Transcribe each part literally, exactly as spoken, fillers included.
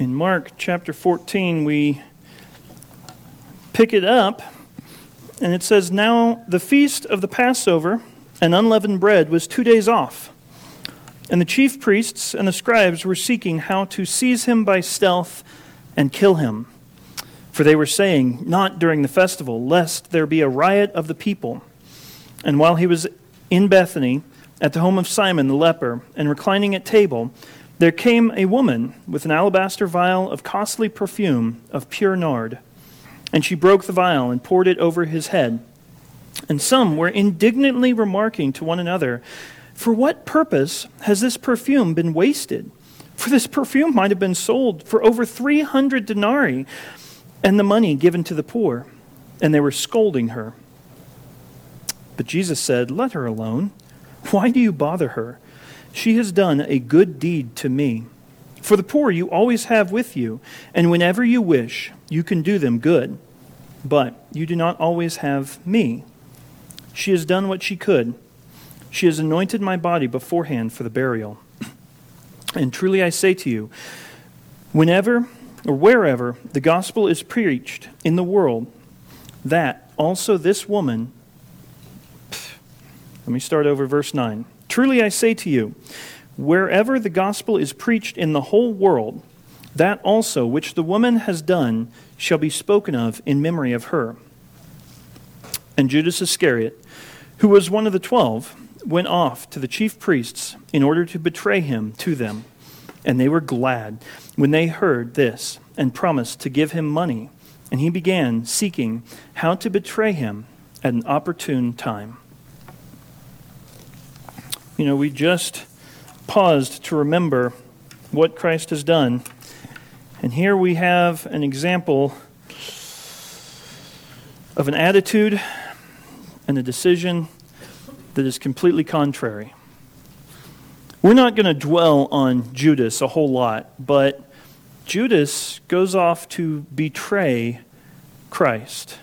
In Mark chapter fourteen, we pick it up, and it says, "Now the feast of the Passover and unleavened bread was two days off. And the chief priests and the scribes were seeking how to seize him by stealth and kill him. For they were saying, 'Not during the festival, lest there be a riot of the people.' And while he was in Bethany, at the home of Simon the leper, and reclining at table, there came a woman with an alabaster vial of costly perfume of pure nard. And she broke the vial and poured it over his head. And some were indignantly remarking to one another, 'For what purpose has this perfume been wasted? For this perfume might have been sold for over three hundred denarii, and the money given to the poor.' And they were scolding her. But Jesus said, 'Let her alone. Why do you bother her? She has done a good deed to me. For the poor you always have with you, and whenever you wish, you can do them good. But you do not always have me. She has done what she could. She has anointed my body beforehand for the burial. And truly I say to you, whenever or wherever the gospel is preached in the world, that also this woman..." Let me start over verse nine. "Truly I say to you, wherever the gospel is preached in the whole world, that also which the woman has done shall be spoken of in memory of her." And Judas Iscariot, who was one of the twelve, went off to the chief priests in order to betray him to them. And they were glad when they heard this and promised to give him money. And he began seeking how to betray him at an opportune time. You know, we just paused to remember what Christ has done. And here we have an example of an attitude and a decision that is completely contrary. We're not going to dwell on Judas a whole lot, but Judas goes off to betray Christ.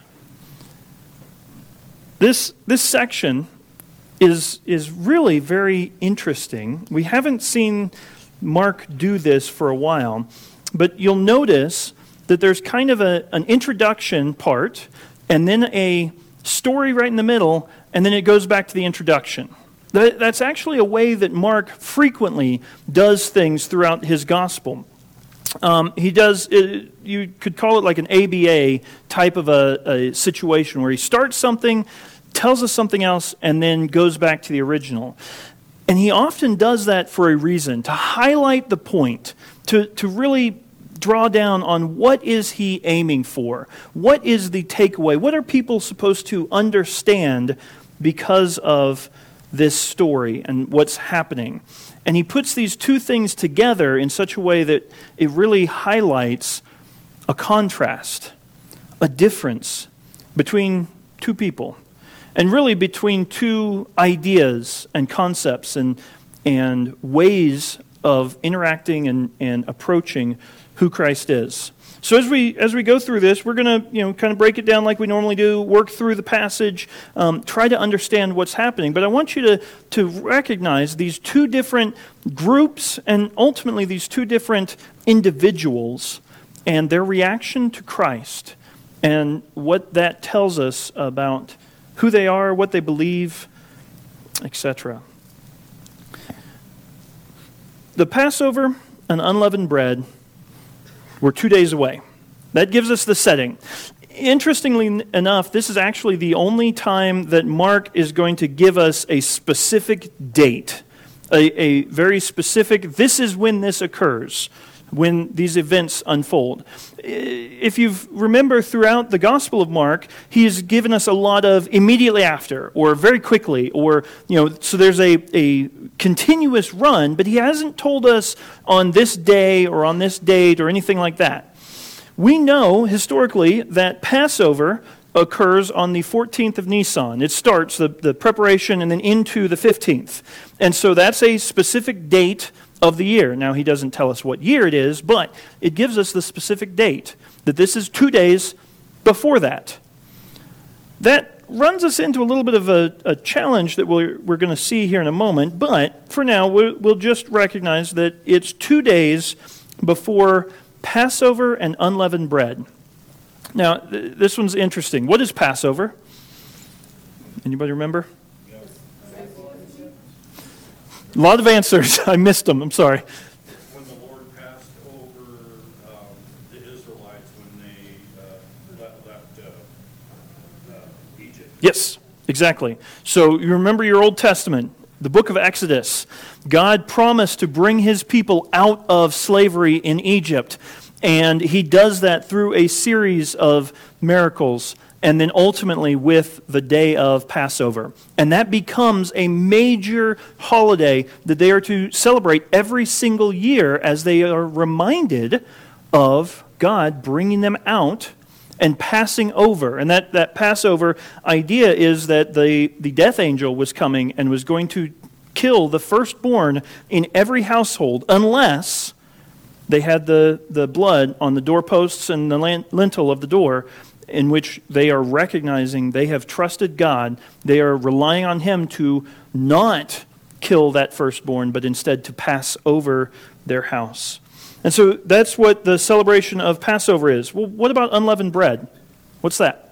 This, this section is, is really very interesting. We haven't seen Mark do this for a while, but you'll notice that there's kind of a, an introduction part, and then a story right in the middle, and then it goes back to the introduction. That, that's actually a way that Mark frequently does things throughout his gospel. Um, he does, it, you could call it like an A B A type of a, a situation where he starts something, tells us something else, and then goes back to the original. And he often does that for a reason, to highlight the point, to, to really draw down on what is he aiming for. What is the takeaway? What are people supposed to understand because of this story and what's happening? And he puts these two things together in such a way that it really highlights a contrast, a difference between two people. And really between two ideas and concepts and and ways of interacting and, and approaching who Christ is. So as we as we go through this, we're going to you know kind of break it down like we normally do, work through the passage, um, try to understand what's happening. But I want you to, to recognize these two different groups and ultimately these two different individuals and their reaction to Christ and what that tells us about who they are, what they believe, et cetera. The Passover and unleavened bread were two days away. That gives us the setting. Interestingly enough, this is actually the only time that Mark is going to give us a specific date, a, a very specific, this is when this occurs, when these events unfold. If you remember throughout the Gospel of Mark, he has given us a lot of immediately after, or very quickly, or, you know, so there's a, a continuous run, but he hasn't told us on this day or on this date or anything like that. We know historically that Passover occurs on the fourteenth of Nisan. It starts the, the preparation and then into the fifteenth. And so that's a specific date of the year. Now, he doesn't tell us what year it is, but it gives us the specific date, that this is two days before that. That runs us into a little bit of a, a challenge that we're, we're going to see here in a moment, but for now, we'll, we'll just recognize that it's two days before Passover and unleavened bread. Now, th- this one's interesting. What is Passover? Anybody remember? A lot of answers. I missed them. I'm sorry. When the Lord passed over um, the Israelites when they uh, left, left uh, uh, Egypt. Yes, exactly. So you remember your Old Testament, the book of Exodus. God promised to bring his people out of slavery in Egypt. And he does that through a series of miracles, and then ultimately with the day of Passover. And that becomes a major holiday that they are to celebrate every single year as they are reminded of God bringing them out and passing over. And that, that Passover idea is that the, the death angel was coming and was going to kill the firstborn in every household unless they had the, the blood on the doorposts and the lintel of the door, in which they are recognizing they have trusted God. They are relying on him to not kill that firstborn, but instead to pass over their house. And so that's what the celebration of Passover is. Well, what about unleavened bread? What's that?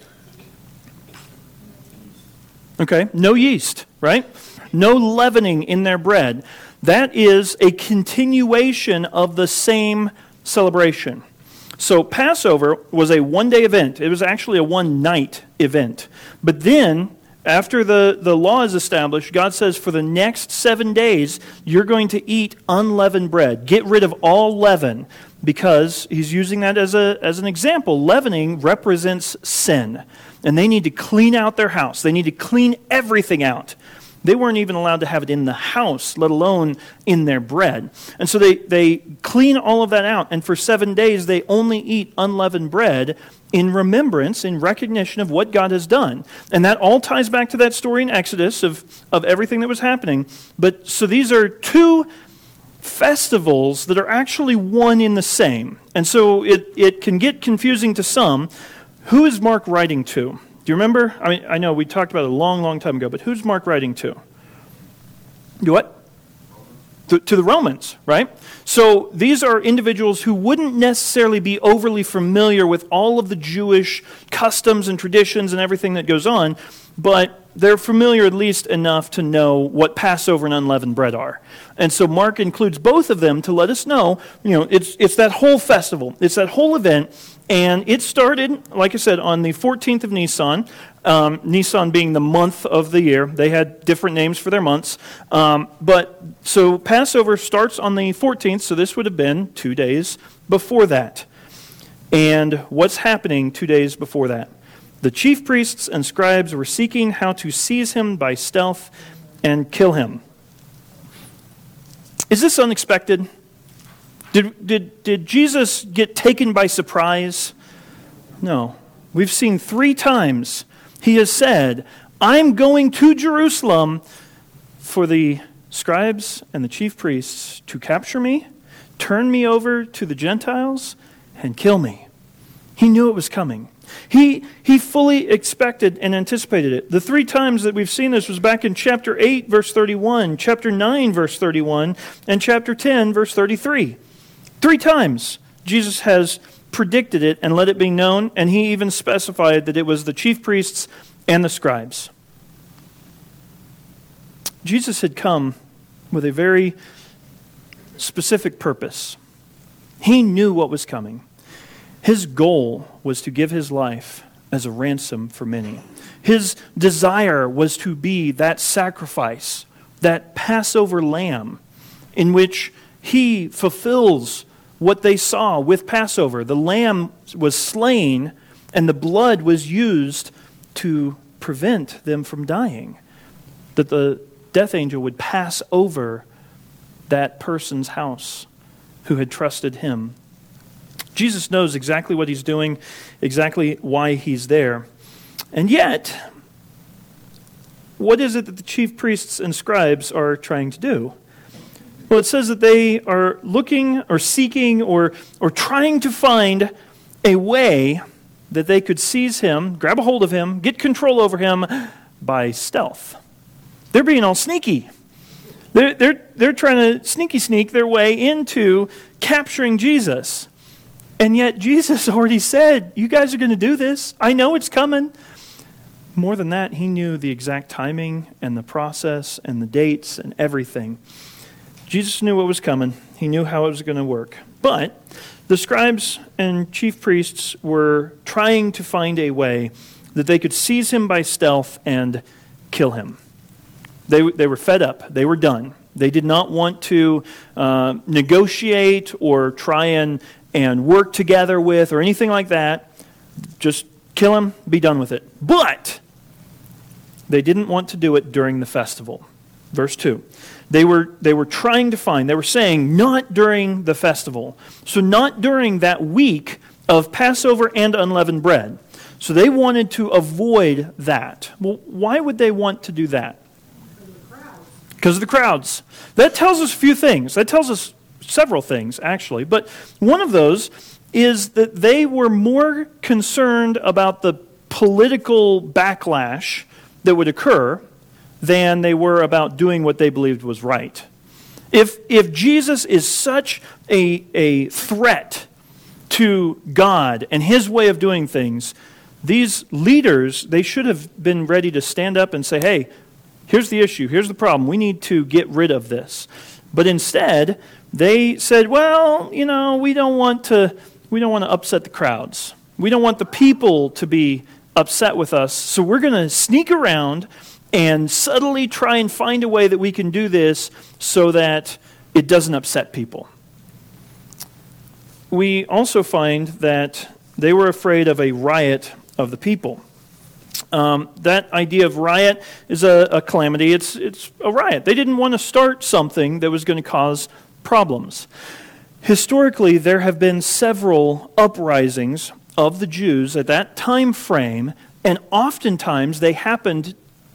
Okay, no yeast, right? No leavening in their bread. That is a continuation of the same celebration. So Passover was a one-day event. It was actually a one-night event. But then, after the, the law is established, God says for the next seven days, you're going to eat unleavened bread. Get rid of all leaven, because he's using that as a as an example. Leavening represents sin, and they need to clean out their house. They need to clean everything out. They weren't even allowed to have it in the house, let alone in their bread. And so they, they clean all of that out, and for seven days they only eat unleavened bread in remembrance, in recognition of what God has done. And that all ties back to that story in Exodus of, of everything that was happening. But so these are two festivals that are actually one in the same. And so it, it can get confusing to some. Who is Mark writing to? Do you remember? I mean, I know we talked about it a long, long time ago, but who's Mark writing to? Do what? To, to the Romans, right? So these are individuals who wouldn't necessarily be overly familiar with all of the Jewish customs and traditions and everything that goes on, but they're familiar at least enough to know what Passover and unleavened bread are. And so Mark includes both of them to let us know, you know, it's it's that whole festival. It's that whole event. And it started, like I said, on the fourteenth of Nisan, um, Nisan being the month of the year. They had different names for their months. Um, but so Passover starts on the fourteenth, so this would have been two days before that. And what's happening two days before that? The chief priests and scribes were seeking how to seize him by stealth and kill him. Is this unexpected? Did, did, did Jesus get taken by surprise? No. We've seen three times he has said, I'm going to Jerusalem for the scribes and the chief priests to capture me, turn me over to the Gentiles, and kill me. He knew it was coming. He, he fully expected and anticipated it. The three times that we've seen this was back in chapter eight, verse thirty-one, chapter nine, verse thirty-one, and chapter ten, verse thirty-three. Three times Jesus has predicted it and let it be known, and he even specified that it was the chief priests and the scribes. Jesus had come with a very specific purpose. He knew what was coming. His goal was to give his life as a ransom for many. His desire was to be that sacrifice, that Passover lamb, in which he fulfills what they saw with Passover. The lamb was slain, and the blood was used to prevent them from dying. That the death angel would pass over that person's house who had trusted him. Jesus knows exactly what he's doing, exactly why he's there. And yet, what is it that the chief priests and scribes are trying to do? Well, it says that they are looking or seeking or, or trying to find a way that they could seize him, grab a hold of him, get control over him by stealth. They're being all sneaky. They're, they're, they're trying to sneaky sneak their way into capturing Jesus. And yet Jesus already said, you guys are going to do this. I know it's coming. More than that, he knew the exact timing and the process and the dates and everything. Jesus knew what was coming. He knew how it was going to work. But the scribes and chief priests were trying to find a way that they could seize him by stealth and kill him. They, they were fed up. They were done. They did not want to uh, negotiate or try and, and work together with or anything like that. Just kill him, be done with it. But they didn't want to do it during the festival. Verse two. They were, they were trying to find, they were saying, not during the festival. So not during that week of Passover and unleavened bread. So they wanted to avoid that. Well, why would they want to do that? Because of the crowds. That tells us a few things. That tells us several things, actually. But one of those is that they were more concerned about the political backlash that would occur than they were about doing what they believed was right. If, if Jesus is such a, a threat to God and his way of doing things, these leaders, they should have been ready to stand up and say, hey, here's the issue, here's the problem, we need to get rid of this. But instead, they said, well, you know, we don't want to we don't want to upset the crowds. We don't want the people to be upset with us, so we're going to sneak around and subtly try and find a way that we can do this so that it doesn't upset people. We also find that they were afraid of a riot of the people. Um, that idea of riot is a, a calamity. It's, it's a riot. They didn't want to start something that was going to cause problems. Historically, there have been several uprisings of the Jews at that time frame, and oftentimes they happened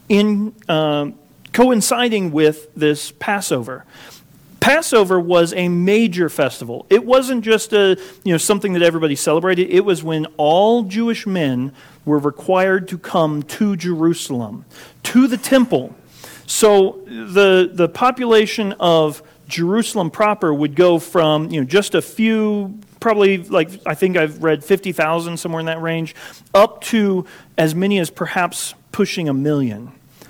in uh, coinciding with this Passover. Passover was a major festival. It wasn't just a you know something that everybody celebrated. It was when all Jewish men were required to come to Jerusalem, to the temple. So the the population of Jerusalem proper would go from you know just a few, probably like I think I've read fifty thousand, somewhere in that range, up to as many as perhaps pushing a million.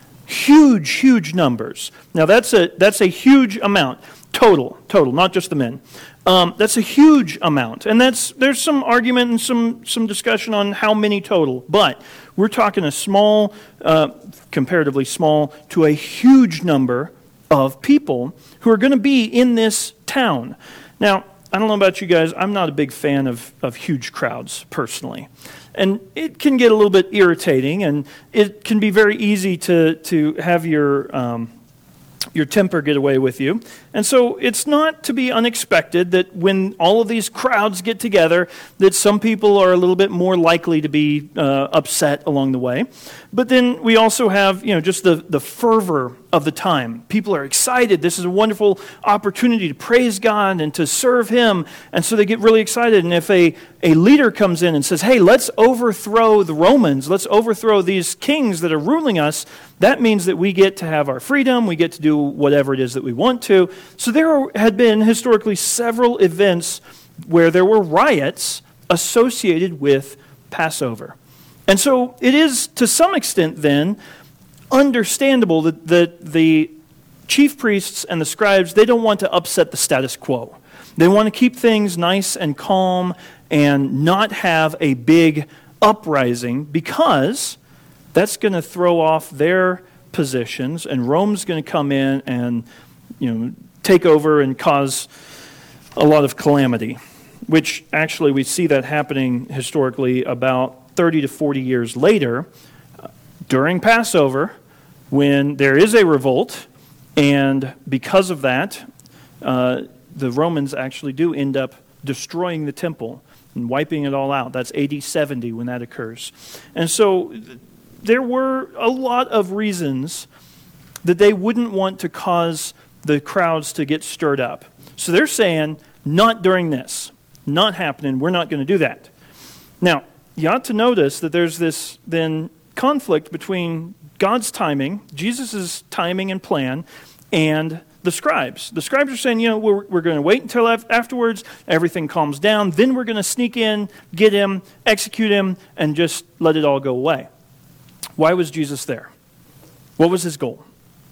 Huge, huge numbers. Now that's a that's a huge amount. Total, total, not just the men. Um, that's a huge amount. And that's there's some argument and some, some discussion on how many total. But we're talking a small, uh, comparatively small, to a huge number of people who are going to be in this town. Now, I don't know about you guys, I'm not a big fan of, of huge crowds, personally. And it can get a little bit irritating, and it can be very easy to, to have your... Um, your temper get away with you. And so it's not to be unexpected that when all of these crowds get together, that some people are a little bit more likely to be uh, upset along the way. But then we also have, you know, just the, the fervor of the time. People are excited. This is a wonderful opportunity to praise God and to serve Him. And so they get really excited. And if a, a leader comes in and says, hey, let's overthrow the Romans, let's overthrow these kings that are ruling us, that means that we get to have our freedom, we get to do whatever it is that we want to. So there had been historically several events where there were riots associated with Passover. And so it is, to some extent then, understandable that, that the chief priests and the scribes, they don't want to upset the status quo. They want to keep things nice and calm and not have a big uprising, because that's going to throw off their positions, and Rome's going to come in and, you know, take over and cause a lot of calamity, which actually we see that happening historically about thirty to forty years later during Passover, when there is a revolt, and because of that, uh, the Romans actually do end up destroying the temple and wiping it all out. That's A D seventy when that occurs. And so there were a lot of reasons that they wouldn't want to cause the crowds to get stirred up. So they're saying, not during this. Not happening. We're not going to do that. Now, you ought to notice that there's this then conflict between God's timing, Jesus' timing and plan, and the scribes. The scribes are saying, you know, we're, we're going to wait until af- afterwards, everything calms down, then we're going to sneak in, get him, execute him, and just let it all go away. Why was Jesus there? What was his goal?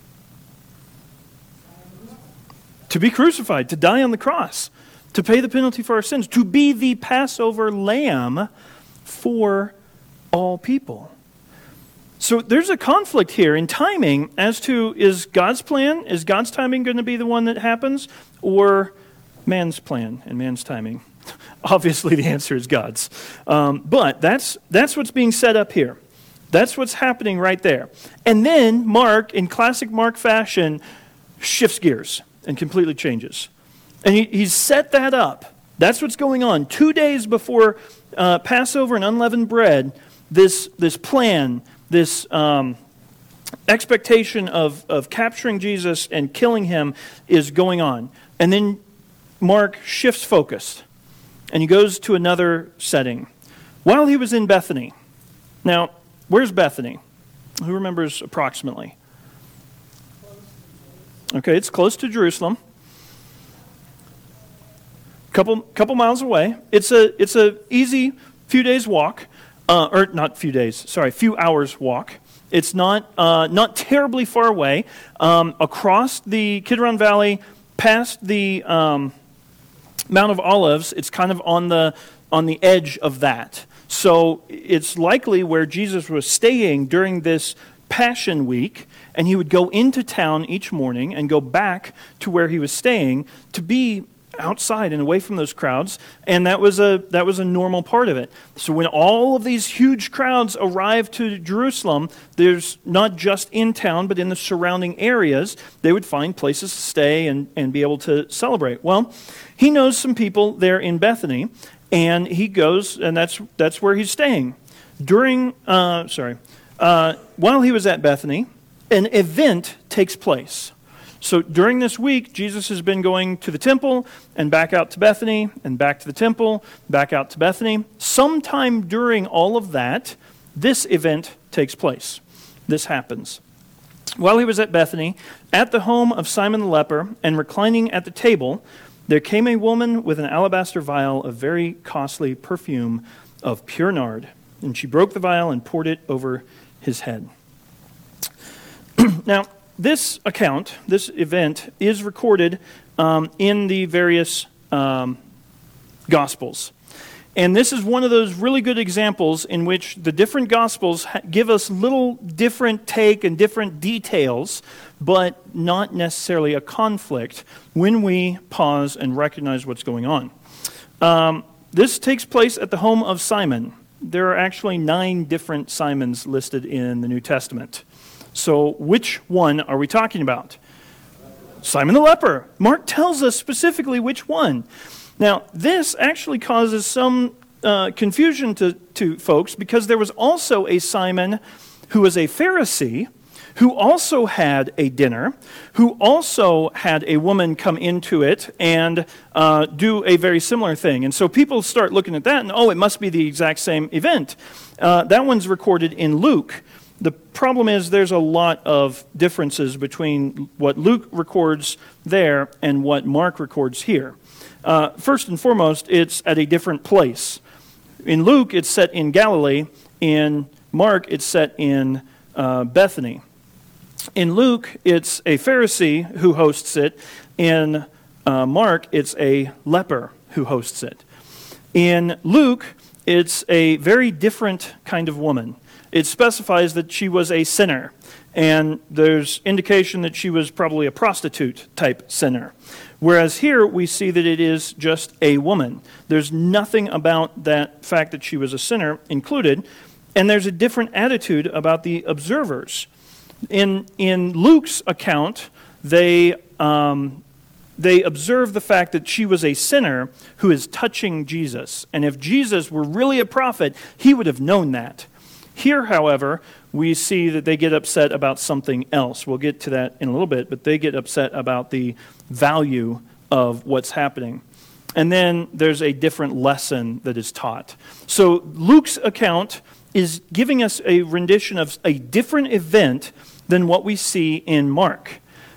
To be crucified, to die on the cross, to pay the penalty for our sins, to be the Passover lamb for all people. So there's a conflict here in timing as to, is God's plan, is God's timing going to be the one that happens, or man's plan and man's timing? Obviously the answer is God's. Um, but that's that's what's being set up here. That's what's happening right there. And then Mark, in classic Mark fashion, shifts gears and completely changes. And he, he's set that up. That's what's going on. Two days before uh, Passover and unleavened bread, this this plan, this um, expectation of, of capturing Jesus and killing him is going on. And then Mark shifts focus, and he goes to another setting. While he was in Bethany. Now, where's Bethany? Who remembers approximately? Okay, it's close to Jerusalem. Couple couple miles away. It's a it's a easy few days walk, uh, or not few days. Sorry, few hours walk. It's not uh, not terribly far away. Um, across the Kidron Valley, past the um, Mount of Olives. It's kind of on the on the edge of that. So it's likely where Jesus was staying during this Passion Week, and he would go into town each morning and go back to where he was staying to be outside and away from those crowds, and that was a that was a normal part of it. So when all of these huge crowds arrived to Jerusalem, there's not just in town, but in the surrounding areas, they would find places to stay and, and be able to celebrate. Well, he knows some people there in Bethany, and he goes, and that's that's where he's staying. During, uh, sorry, uh, while he was at Bethany, an event takes place. So during this week, Jesus has been going to the temple and back out to Bethany and back to the temple, back out to Bethany. Sometime during all of that, this event takes place. This happens. While he was at Bethany, at the home of Simon the leper, and reclining at the table, there came a woman with an alabaster vial of very costly perfume of pure nard, and she broke the vial and poured it over his head. Now, this account, this event, is recorded um, in the various um, Gospels. And this is one of those really good examples in which the different Gospels ha- give us little different take and different details, but not necessarily a conflict when we pause and recognize what's going on. Um, this takes place at the home of Simon. There are actually nine different Simons listed in the New Testament. So which one are we talking about? Simon the leper. Mark tells us specifically which one. Now, this actually causes some uh, confusion to, to folks because there was also a Simon who was a Pharisee who also had a dinner, who also had a woman come into it and uh, do a very similar thing. And so people start looking at that and, oh, it must be the exact same event. Uh, that one's recorded in Luke. The problem is there's a lot of differences between what Luke records there and what Mark records here. Uh, first and foremost, it's at a different place. In Luke, it's set in Galilee. In Mark, it's set in uh, Bethany. In Luke, it's a Pharisee who hosts it. In uh, Mark, it's a leper who hosts it. In Luke, it's a very different kind of woman. It specifies that she was a sinner, and there's indication that she was probably a prostitute type sinner. Whereas here we see that it is just a woman. There's nothing about that fact that she was a sinner included, and there's a different attitude about the observers. In in Luke's account, they um, they observe the fact that she was a sinner who is touching Jesus, and if Jesus were really a prophet, he would have known that. Here, however, we see that they get upset about something else. We'll get to that in a little bit, but they get upset about the value of what's happening. And then there's a different lesson that is taught. So Luke's account is giving us a rendition of a different event than what we see in Mark.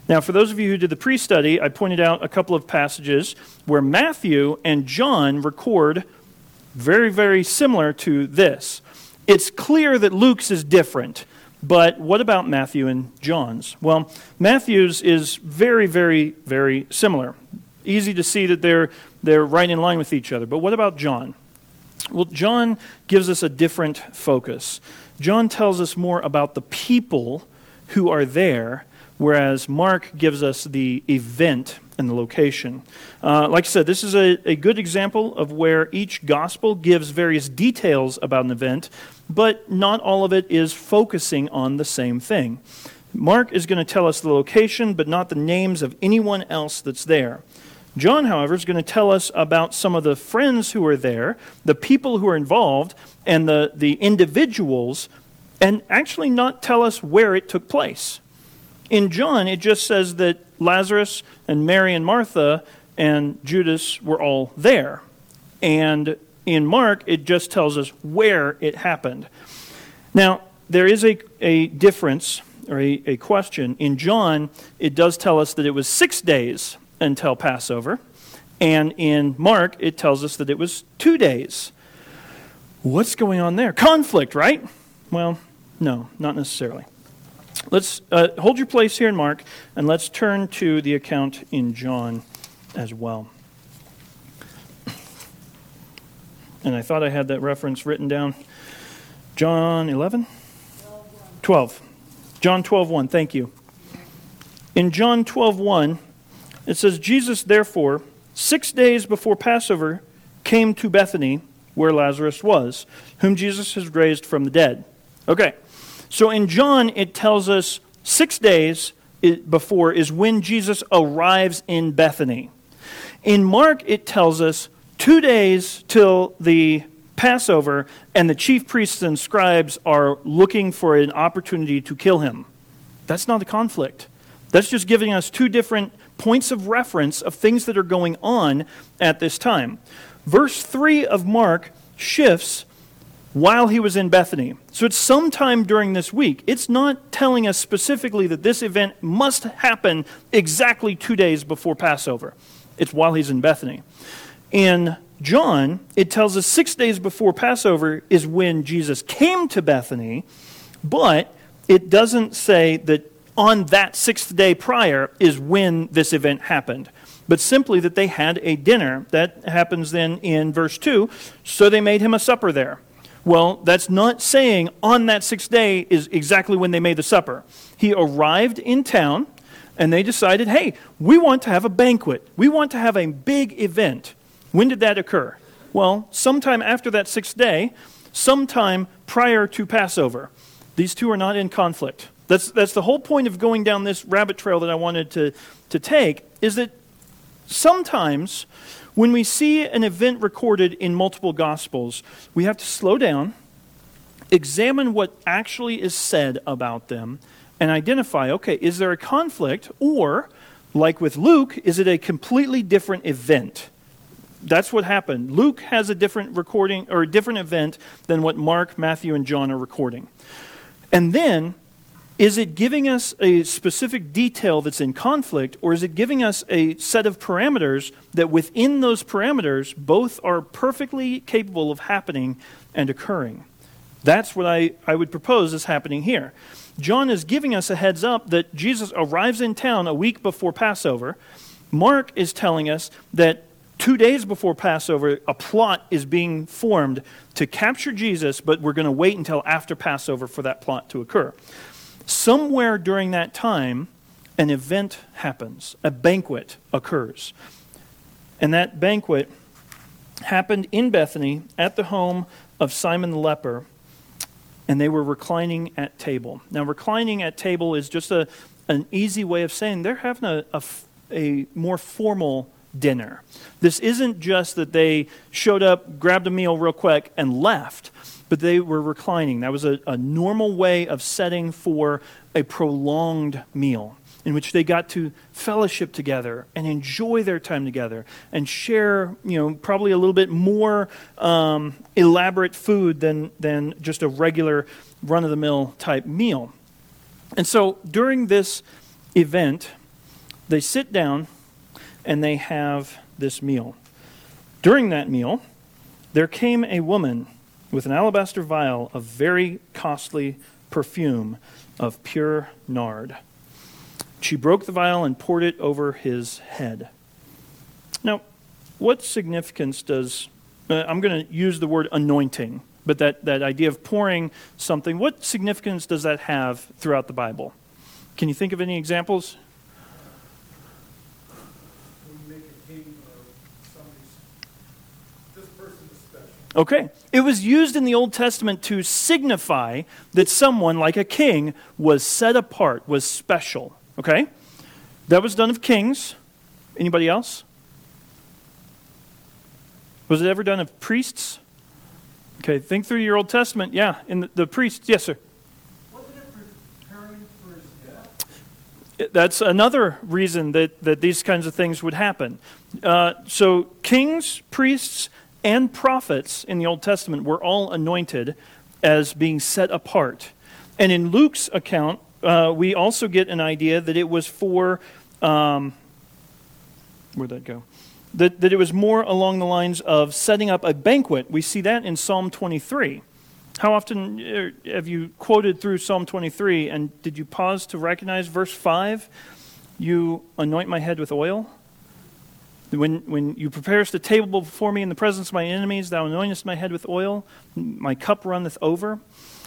Now, for those of you who did the pre-study, I pointed out a couple of passages where Matthew and John record very, very similar to this. It's clear that Luke's is different, but what about Matthew and John's? Well, Matthew's is very, very, very similar. Easy to see that they're they're right in line with each other. But what about John? Well, John gives us a different focus. John tells us more about the people who are there, whereas Mark gives us the event and the location. Uh, like I said, this is a, a good example of where each gospel gives various details about an event, but not all of it is focusing on the same thing. Mark is going to tell us the location, but not the names of anyone else that's there. John, however, is going to tell us about some of the friends who are there, the people who are involved, and the, the individuals, and actually not tell us where it took place. In John, it just says that Lazarus and Mary and Martha and Judas were all there. And in Mark, it just tells us where it happened. Now, there is a, a difference, or a, a question. In John, it does tell us that it was six days until Passover. And in Mark, it tells us that it was two days. What's going on there? Conflict, right? Well, no, not necessarily. Let's uh, hold your place here in Mark, and let's turn to the account in John as well. And I thought I had that reference written down. John eleven? twelve. John twelve one, thank you. In John twelve one, it says, Jesus, therefore, six days before Passover, came to Bethany, where Lazarus was, whom Jesus has raised from the dead. Okay, so in John, it tells us six days before is when Jesus arrives in Bethany. In Mark, it tells us two days till the Passover, and the chief priests and scribes are looking for an opportunity to kill him. That's not a conflict. That's just giving us two different points of reference of things that are going on at this time. Verse three of Mark shifts while he was in Bethany. So it's sometime during this week. It's not telling us specifically that this event must happen exactly two days before Passover. It's while he's in Bethany. In John, it tells us six days before Passover is when Jesus came to Bethany, but it doesn't say that on that sixth day prior is when this event happened, but simply that they had a dinner. That happens then in verse two, so they made him a supper there. Well, that's not saying on that sixth day is exactly when they made the supper. He arrived in town, and they decided, hey, we want to have a banquet. We want to have a big event. When did that occur? Well, sometime after that sixth day, sometime prior to Passover. These two are not in conflict. That's that's the whole point of going down this rabbit trail that I wanted to, to take, is that sometimes when we see an event recorded in multiple Gospels, we have to slow down, examine what actually is said about them, and identify, okay, is there a conflict? Or, like with Luke, is it a completely different event? That's what happened. Luke has a different recording, or a different event than what Mark, Matthew, and John are recording. And then, is it giving us a specific detail that's in conflict, or is it giving us a set of parameters that within those parameters, both are perfectly capable of happening and occurring? That's what I, I would propose is happening here. John is giving us a heads up that Jesus arrives in town a week before Passover. Mark is telling us that two days before Passover, a plot is being formed to capture Jesus, but we're going to wait until after Passover for that plot to occur. Somewhere during that time, an event happens. A banquet occurs. And that banquet happened in Bethany at the home of Simon the leper, and they were reclining at table. Now, reclining at table is just a, an easy way of saying they're having a, a, a more formal dinner. This isn't just that they showed up, grabbed a meal real quick, and left, but they were reclining. That was a, a normal way of setting for a prolonged meal in which they got to fellowship together and enjoy their time together and share, you know, probably a little bit more um, elaborate food than, than just a regular run-of-the-mill type meal. And so during this event, they sit down and they have this meal. During that meal, there came a woman with an alabaster vial of very costly perfume of pure nard. She broke the vial and poured it over his head. Now, what significance does, uh, I'm going to use the word anointing, but that, that idea of pouring something, what significance does that have throughout the Bible? Can you think of any examples? When you make a king or somebody's, this person is special. Okay. It was used in the Old Testament to signify that someone, like a king, was set apart, was special. Okay? That was done of kings. Anybody else? Was it ever done of priests? Okay, think through your Old Testament. Yeah, in the, the priests. Yes, sir. Wasn't it preparing for his death? That's another reason that, that these kinds of things would happen. Uh, so kings, priests, and prophets in the Old Testament were all anointed as being set apart. And in Luke's account, uh, we also get an idea that it was for, um, where'd that go? That, that it was more along the lines of setting up a banquet. We see that in Psalm twenty-three. How often have you quoted through Psalm twenty-three, and did you pause to recognize verse five? You anoint my head with oil. When, when you preparest a table before me in the presence of my enemies, thou anointest my head with oil, my cup runneth over.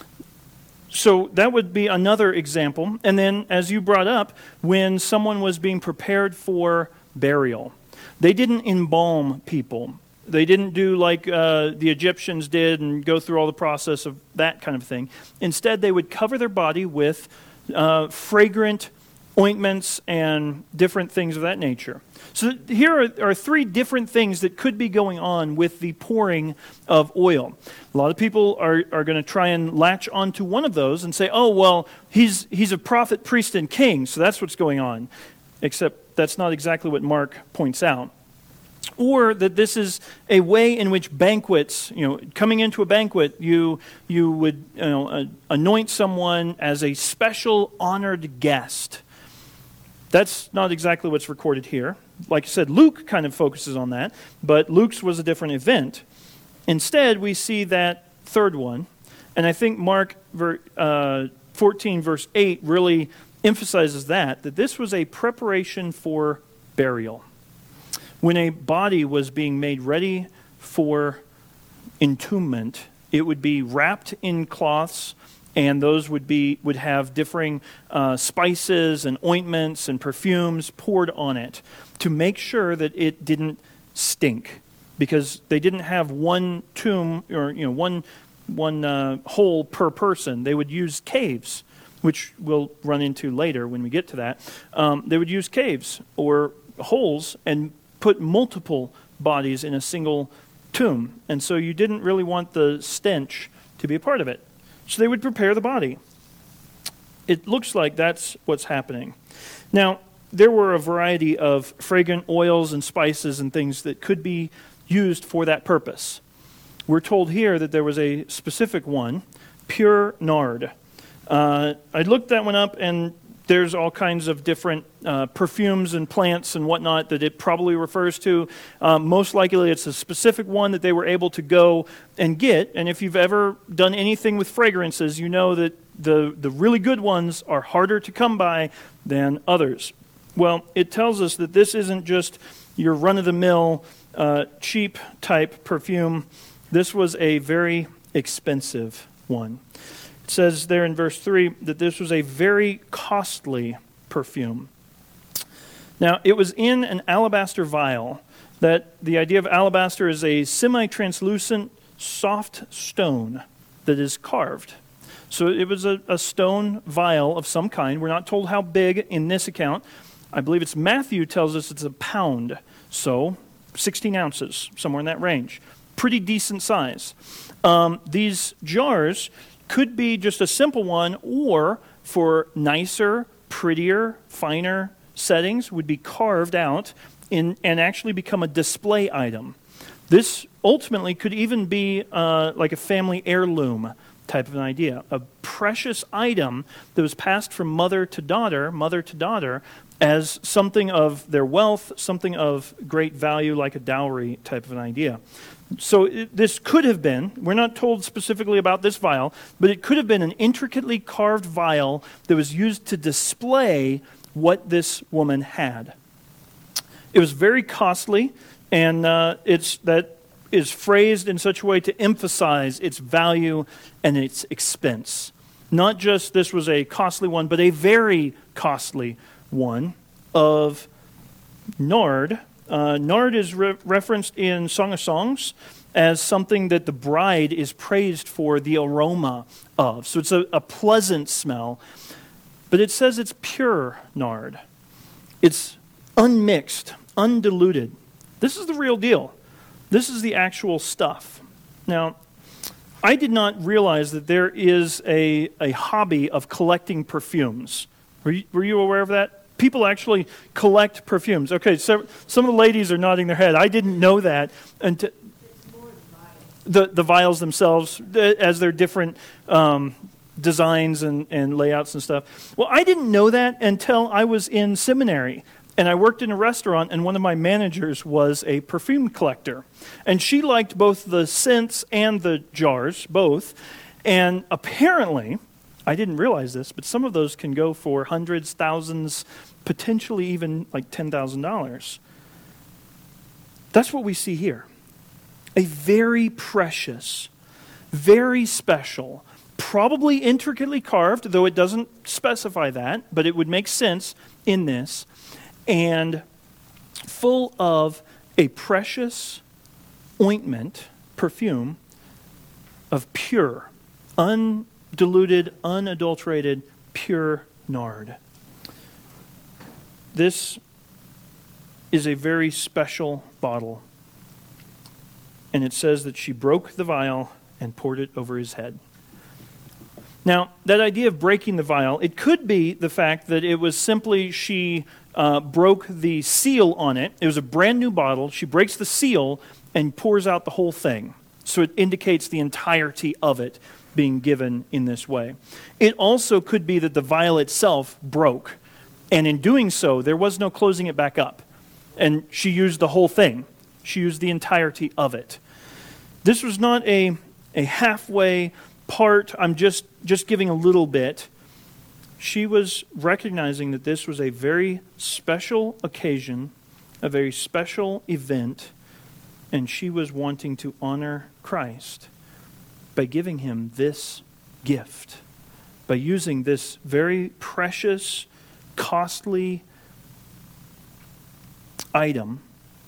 So that would be another example. And then, as you brought up, when someone was being prepared for burial, they didn't embalm people. They didn't do like uh, the Egyptians did and go through all the process of that kind of thing. Instead, they would cover their body with uh, fragrant ointments and different things of that nature. So here are, are three different things that could be going on with the pouring of oil. A lot of people are, are going to try and latch onto one of those and say, oh, well, he's he's a prophet, priest, and king, so that's what's going on. Except that's not exactly what Mark points out. Or that this is a way in which banquets, you know, coming into a banquet, you you would you know, uh, anoint someone as a special honored guest. That's not exactly what's recorded here. Like I said, Luke kind of focuses on that, but Luke's was a different event. Instead, we see that third one, and I think Mark uh, fourteen, verse eight, really emphasizes that, that this was a preparation for burial. When a body was being made ready for entombment, it would be wrapped in cloths, and those would be would have differing uh, spices and ointments and perfumes poured on it to make sure that it didn't stink, because they didn't have one tomb or you know one one uh, hole per person. They would use caves, which we'll run into later when we get to that. Um, they would use caves or holes and put multiple bodies in a single tomb. And so you didn't really want the stench to be a part of it. So they would prepare the body. It looks like that's what's happening. Now, there were a variety of fragrant oils and spices and things that could be used for that purpose. We're told here that there was a specific one, pure nard. Uh, I looked that one up, and there's all kinds of different uh, perfumes and plants and whatnot that it probably refers to. Um, most likely it's a specific one that they were able to go and get. And if you've ever done anything with fragrances, you know that the, the really good ones are harder to come by than others. Well, it tells us that this isn't just your run-of-the-mill, uh, cheap type perfume. This was a very expensive one. It says there in verse three that this was a very costly perfume. Now, it was in an alabaster vial. That the idea of alabaster is a semi-translucent, soft stone that is carved. So it was a, a stone vial of some kind. We're not told how big in this account. I believe it's Matthew tells us it's a pound. So sixteen ounces, somewhere in that range. Pretty decent size. Um, these jars could be just a simple one, or for nicer, prettier, finer settings, would be carved out in, and actually become a display item. This ultimately could even be uh, like a family heirloom type of an idea. A precious item that was passed from mother to daughter, mother to daughter, as something of their wealth, something of great value, like a dowry type of an idea. So it, this could have been, we're not told specifically about this vial, but it could have been an intricately carved vial that was used to display what this woman had. It was very costly, and uh, it's that is phrased in such a way to emphasize its value and its expense. Not just this was a costly one, but a very costly one of nard. Uh, nard is re- referenced in Song of Songs as something that the bride is praised for the aroma of. So it's a, a pleasant smell. But it says it's pure nard. It's unmixed, undiluted. This is the real deal. This is the actual stuff. Now, I did not realize that there is a, a hobby of collecting perfumes. Were you, were you aware of that? People actually collect perfumes. Okay, so some of the ladies are nodding their head. I didn't know that. And the, the vials themselves, as they're different um, designs and, and layouts and stuff. Well, I didn't know that until I was in seminary. And I worked in a restaurant, and one of my managers was a perfume collector. And she liked both the scents and the jars, both. And apparently, I didn't realize this, but some of those can go for hundreds, thousands, potentially even like ten thousand dollars. That's what we see here. A very precious, very special, probably intricately carved, though it doesn't specify that, but it would make sense in this, and full of a precious ointment, perfume, of pure, undiluted, unadulterated, pure nard. This is a very special bottle. And it says that she broke the vial and poured it over his head. Now, that idea of breaking the vial, it could be the fact that it was simply she uh, broke the seal on it. It was a brand new bottle. She breaks the seal and pours out the whole thing. So it indicates the entirety of it being given in this way. It also could be that the vial itself broke. And in doing so, there was no closing it back up. And she used the whole thing. She used the entirety of it. This was not a, a halfway part, I'm just, just giving a little bit. She was recognizing that this was a very special occasion, a very special event, and she was wanting to honor Christ by giving him this gift, by using this very precious, costly item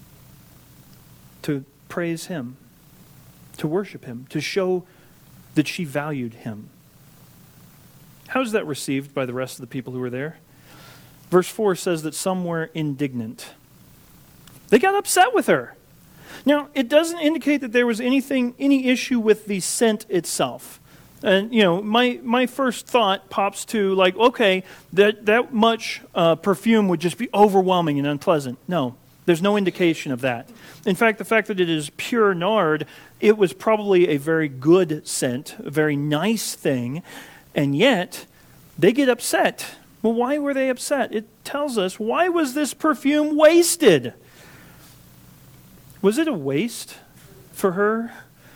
to praise him, to worship him, to show that she valued him. How is that received by the rest of the people who were there? Verse four says that some were indignant. They got upset with her. Now, it doesn't indicate that there was anything, any issue with the scent itself. And, you know, my, my first thought pops to, like, okay, that, that much uh, perfume would just be overwhelming and unpleasant. No, there's no indication of that. In fact, the fact that it is pure nard, it was probably a very good scent, a very nice thing, and yet they get upset. Well, why were they upset? It tells us, why was this perfume wasted? Was it a waste for her?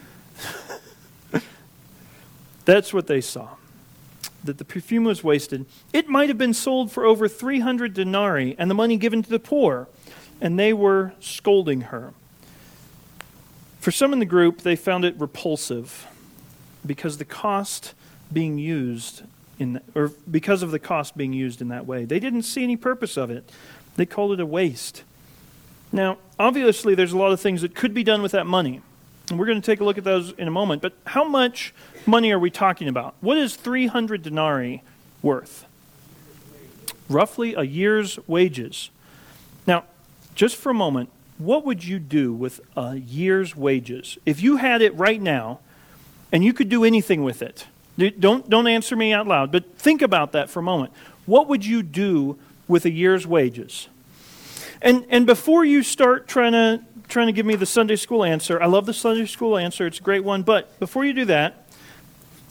That's what they saw, that the perfume was wasted. It might have been sold for over three hundred denarii and the money given to the poor, and they were scolding her. For some in the group, they found it repulsive because the cost being used in, or because of the cost being used in that way. They didn't see any purpose of it. They called it a waste. Now, obviously, there's a lot of things that could be done with that money. And we're going to take a look at those in a moment. But how much money are we talking about? What is three hundred denarii worth? Roughly a year's wages. Now, just for a moment, what would you do with a year's wages? If you had it right now, and you could do anything with it. Don't, don't answer me out loud, but think about that for a moment. What would you do with a year's wages? And and before you start trying to trying to give me the Sunday school answer, I love the Sunday school answer, it's a great one, but before you do that,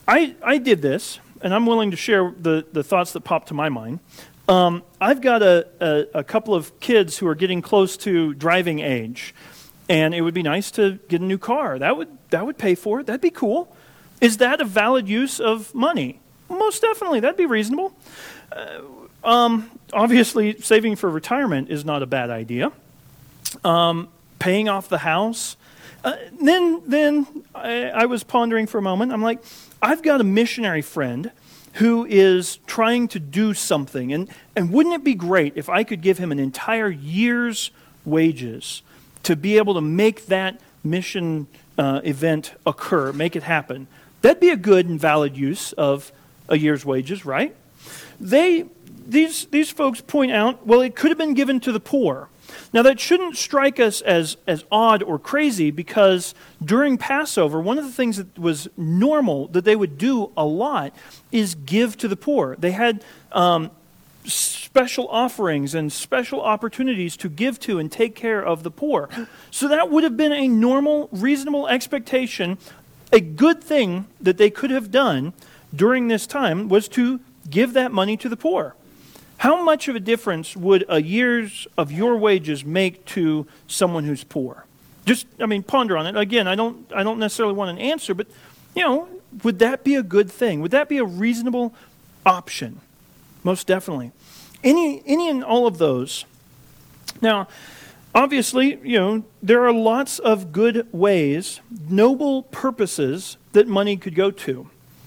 I, I did this, and I'm willing to share the, the thoughts that popped to my mind. Um, I've got a, a, a couple of kids who are getting close to driving age, and it would be nice to get a new car. That would that would pay for it. That'd be cool. Is that a valid use of money? Most definitely. That'd be reasonable. Uh, um, obviously, saving for retirement is not a bad idea. Um, paying off the house. Uh, then then I, I was pondering for a moment. I'm like, I've got a missionary friend who is trying to do something. And, and wouldn't it be great if I could give him an entire year's wages to be able to make that mission uh, event occur, make it happen? That'd be a good and valid use of a year's wages, right? They, these, these folks point out, well, it could have been given to the poor. Now, that shouldn't strike us as, as odd or crazy, because during Passover, one of the things that was normal that they would do a lot is give to the poor. They had um, special offerings and special opportunities to give to and take care of the poor. So that would have been a normal, reasonable expectation. A good thing that they could have done during this time was to give that money to the poor. How much of a difference would a year's of your wages make to someone who's poor? Just, I mean, ponder on it. Again, I don't, I don't necessarily want an answer, but, you know, would that be a good thing? Would that be a reasonable option? Most definitely. Any, any and all of those. Now, obviously, you know, there are lots of good ways, noble purposes that money could go to.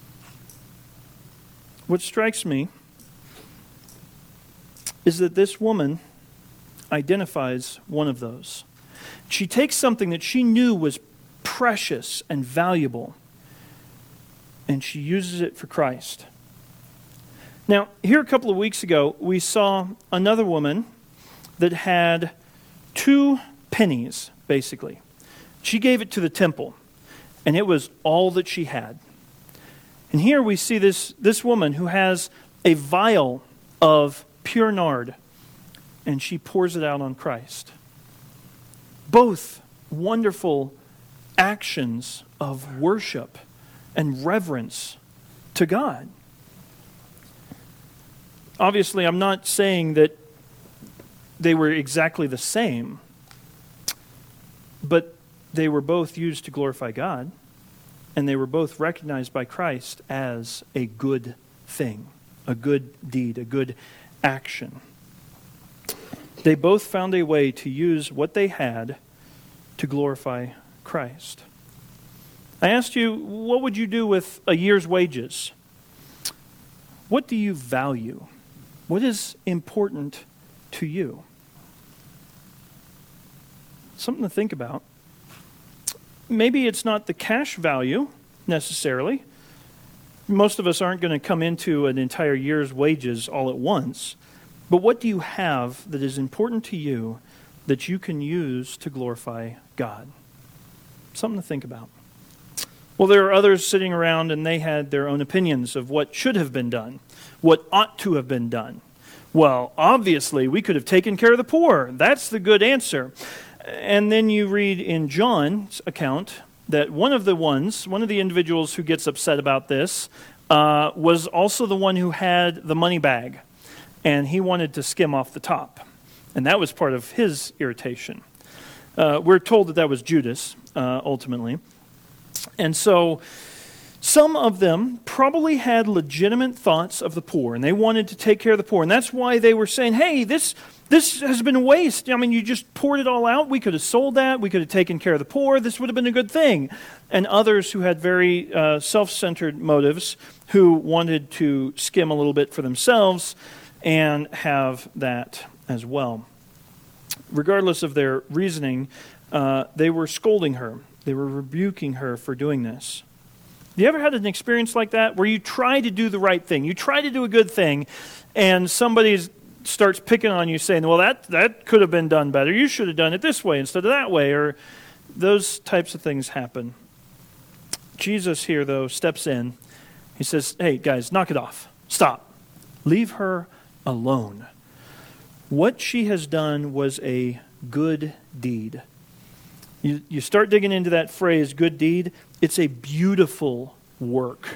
What strikes me is that this woman identifies one of those. She takes something that she knew was precious and valuable, and she uses it for Christ. Now, here a couple of weeks ago, we saw another woman that had two pennies, basically. She gave it to the temple, and it was all that she had. And here we see this, this woman who has a vial of pure nard, and she pours it out on Christ. Both wonderful actions of worship and reverence to God. Obviously, I'm not saying that they were exactly the same, but they were both used to glorify God, and they were both recognized by Christ as a good thing, a good deed, a good action. They both found a way to use what they had to glorify Christ. I asked you, what would you do with a year's wages? What do you value? What is important to you? Something to think about. Maybe it's not the cash value necessarily. Most of us aren't going to come into an entire year's wages all at once. But what do you have that is important to you that you can use to glorify God? Something to think about. Well, there are others sitting around, and they had their own opinions of what should have been done, what ought to have been done. Well, obviously, we could have taken care of the poor. That's the good answer. And then you read in John's account that one of the ones, one of the individuals who gets upset about this, uh, was also the one who had the money bag. And he wanted to skim off the top. And that was part of his irritation. Uh, we're told that that was Judas, uh, ultimately. And so some of them probably had legitimate thoughts of the poor, and they wanted to take care of the poor. And that's why they were saying, hey, this this has been a waste. I mean, you just poured it all out. We could have sold that. We could have taken care of the poor. This would have been a good thing. And others who had very uh, self-centered motives, who wanted to skim a little bit for themselves and have that as well. Regardless of their reasoning, uh, they were scolding her. They were rebuking her for doing this. You ever had an experience like that where you try to do the right thing? You try to do a good thing, and somebody starts picking on you saying, well, that, that could have been done better. You should have done it this way instead of that way. Or those types of things happen. Jesus here, though, steps in. He says, hey, guys, knock it off. Stop. Leave her alone. What she has done was a good deed. You, you start digging into that phrase, good deed, it's a beautiful work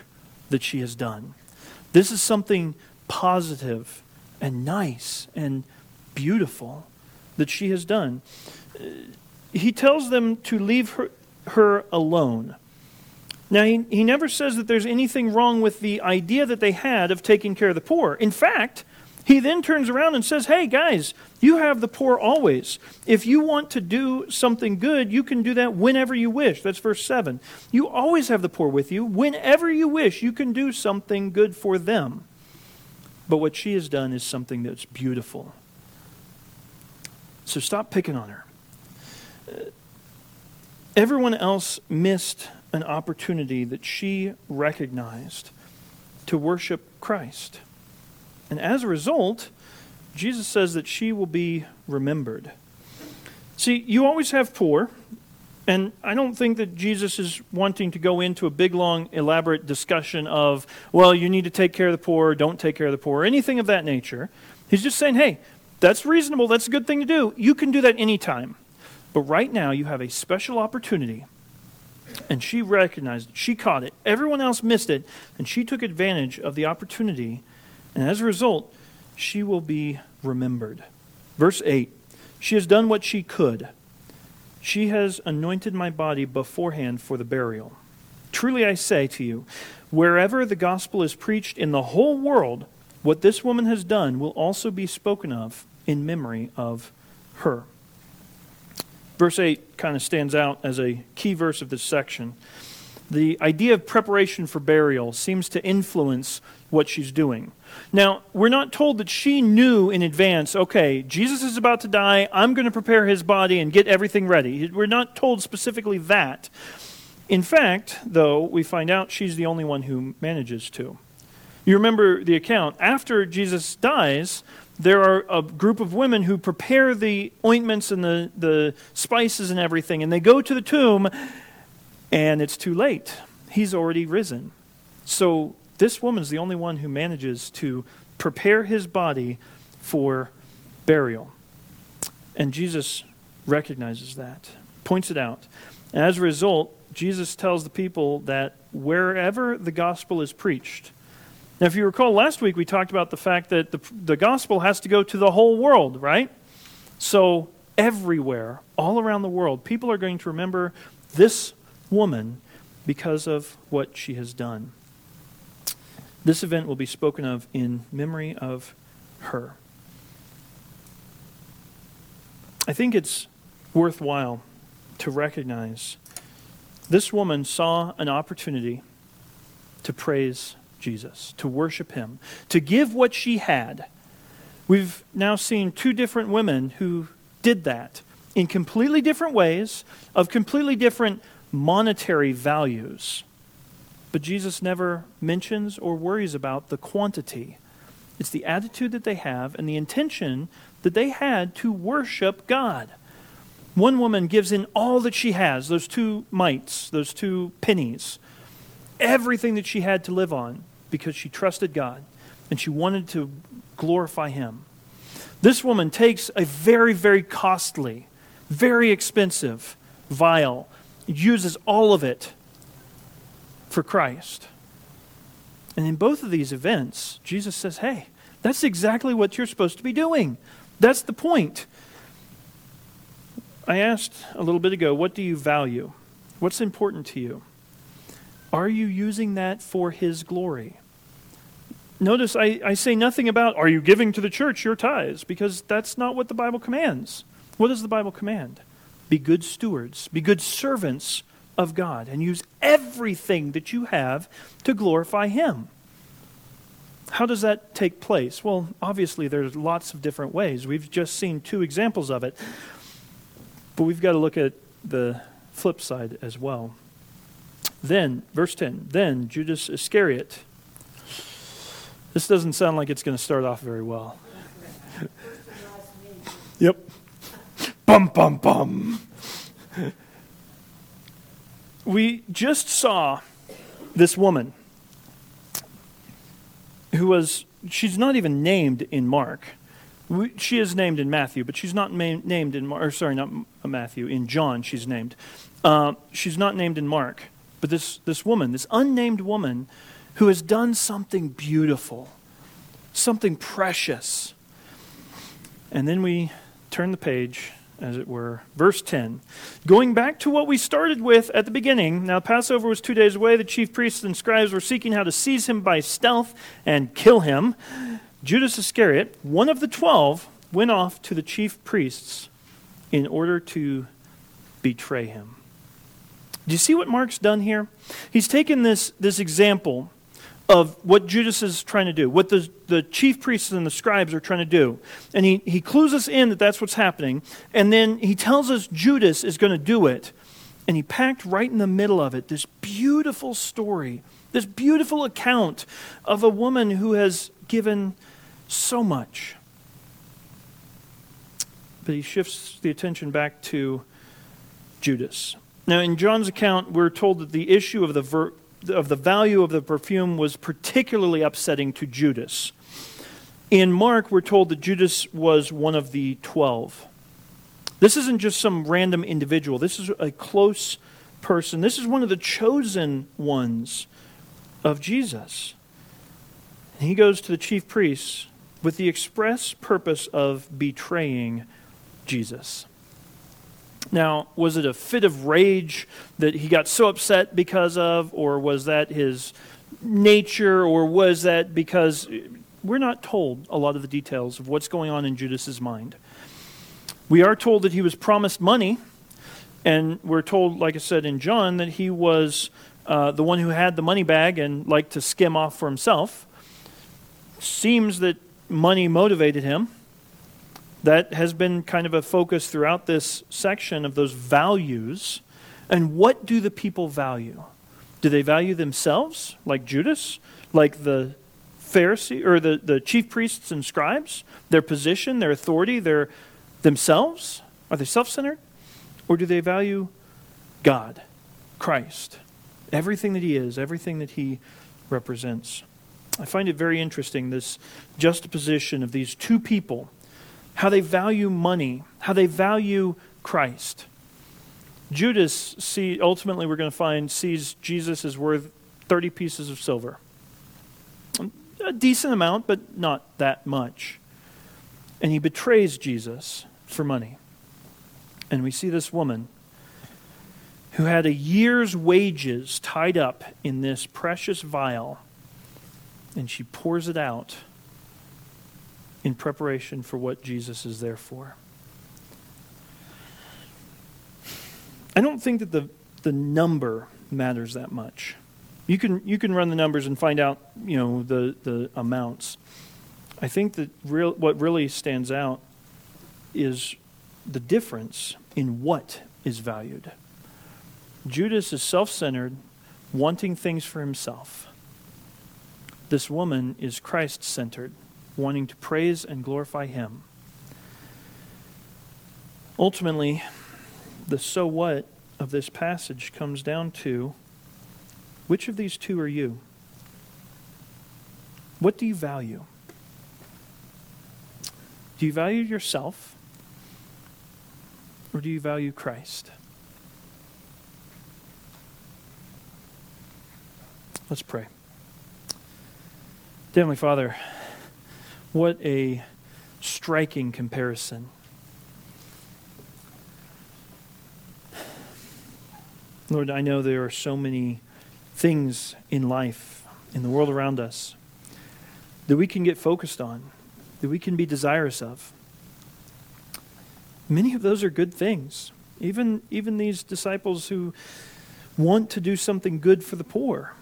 that she has done. This is something positive and nice and beautiful that she has done. He tells them to leave her, her alone. Now, he, he never says that there's anything wrong with the idea that they had of taking care of the poor. In fact, he then turns around and says, hey, guys, you have the poor always. If you want to do something good, you can do that whenever you wish. That's verse seven. You always have the poor with you. Whenever you wish, you can do something good for them. But what she has done is something that's beautiful. So stop picking on her. Everyone else missed an opportunity that she recognized to worship Christ. And as a result, Jesus says that she will be remembered. See, you always have poor, and I don't think that Jesus is wanting to go into a big, long, elaborate discussion of, well, you need to take care of the poor, don't take care of the poor, or anything of that nature. He's just saying, hey, that's reasonable, that's a good thing to do. You can do that anytime. But right now, you have a special opportunity. And she recognized it. She caught it. Everyone else missed it. And she took advantage of the opportunity. And as a result, she will be remembered. Verse eight. She has done what she could. She has anointed my body beforehand for the burial. Truly I say to you, wherever the gospel is preached in the whole world, what this woman has done will also be spoken of in memory of her. Verse eight kind of stands out as a key verse of this section. The idea of preparation for burial seems to influence what she's doing. Now, we're not told that she knew in advance, okay, Jesus is about to die, I'm going to prepare his body and get everything ready. We're not told specifically that. In fact, though, we find out she's the only one who manages to. You remember the account. After Jesus dies, there are a group of women who prepare the ointments and the, the spices and everything, and they go to the tomb, and it's too late. He's already risen. So this woman's the only one who manages to prepare his body for burial. And Jesus recognizes that, points it out. And as a result, Jesus tells the people that wherever the gospel is preached. Now, if you recall, last week we talked about the fact that the, the gospel has to go to the whole world, right? So everywhere, all around the world, people are going to remember this woman because of what she has done. This event will be spoken of in memory of her. I think it's worthwhile to recognize this woman saw an opportunity to praise Jesus, to worship him, to give what she had. We've now seen two different women who did that in completely different ways, of completely different monetary values. But Jesus never mentions or worries about the quantity. It's the attitude that they have and the intention that they had to worship God. One woman gives in all that she has, those two mites, those two pennies, everything that she had to live on, because she trusted God and she wanted to glorify him. This woman takes a very, very costly, very expensive vial, uses all of it for Christ. And in both of these events, Jesus says, hey, that's exactly what you're supposed to be doing. That's the point. I asked a little bit ago, what do you value? What's important to you? Are you using that for his glory? Notice I, I say nothing about, are you giving to the church your tithes? Because that's not what the Bible commands. What does the Bible command? Be good stewards, be good servants of God, and use everything that you have to glorify him. How does that take place? Well, obviously there's lots of different ways. We've just seen two examples of it. But we've got to look at the flip side as well. Then, verse ten, then Judas Iscariot. This doesn't sound like it's going to start off very well. Yep. Bum, bum, bum. We just saw this woman who was, she's not even named in Mark. We, she is named in Matthew, but she's not ma- named in, or sorry, not Matthew, in John she's named. Uh, she's not named in Mark. But this, this woman, this unnamed woman who has done something beautiful, something precious. And then we turn the page, as it were. Verse ten. Going back to what we started with at the beginning, now Passover was two days away. The chief priests and scribes were seeking how to seize him by stealth and kill him. Judas Iscariot, one of the twelve, went off to the chief priests in order to betray him. Do you see what Mark's done here? He's taken this, this example of what Judas is trying to do, what the, the chief priests and the scribes are trying to do. And he, he clues us in that that's what's happening. And then he tells us Judas is going to do it. And he packed right in the middle of it this beautiful story, this beautiful account of a woman who has given so much. But he shifts the attention back to Judas. Now, in John's account, we're told that the issue of the ver- of the value of the perfume was particularly upsetting to Judas. In Mark, we're told that Judas was one of the twelve. This isn't just some random individual. This is a close person. This is one of the chosen ones of Jesus. And he goes to the chief priests with the express purpose of betraying Jesus. Now, was it a fit of rage that he got so upset because of, or was that his nature, or was that because we're not told a lot of the details of what's going on in Judas's mind? We are told that he was promised money, and we're told, like I said in John, that he was uh, the one who had the money bag and liked to skim off for himself. Seems that money motivated him. That has been kind of a focus throughout this section of those values. And what do the people value? Do they value themselves, like Judas, like the Pharisee or the, the chief priests and scribes? Their position, their authority, their themselves? Are they self-centered? Or do they value God, Christ, everything that he is, everything that he represents? I find it very interesting, this juxtaposition of these two people, how they value money, how they value Christ. Judas, see, ultimately we're going to find, sees Jesus is worth thirty pieces of silver. A decent amount, but not that much. And he betrays Jesus for money. And we see this woman who had a year's wages tied up in this precious vial, and she pours it out in preparation for what Jesus is there for. I don't think that the, the number matters that much. You can you can run the numbers and find out, you know, the, the amounts. I think that real what really stands out is the difference in what is valued. Judas is self-centered, wanting things for himself. This woman is Christ-centered, wanting to praise and glorify him. Ultimately, the so what of this passage comes down to, which of these two are you? What do you value? Do you value yourself? Or do you value Christ? Let's pray. Heavenly Father, what a striking comparison. Lord, I know there are so many things in life, in the world around us, that we can get focused on, that we can be desirous of. Many of those are good things. Even, even these disciples who want to do something good for the poor.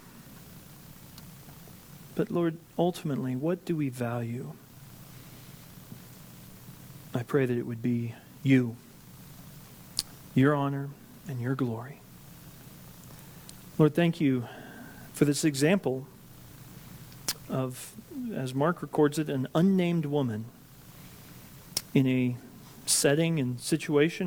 But Lord, ultimately, what do we value? I pray that it would be you, your honor and your glory. Lord, thank you for this example of, as Mark records it, an unnamed woman in a setting and situation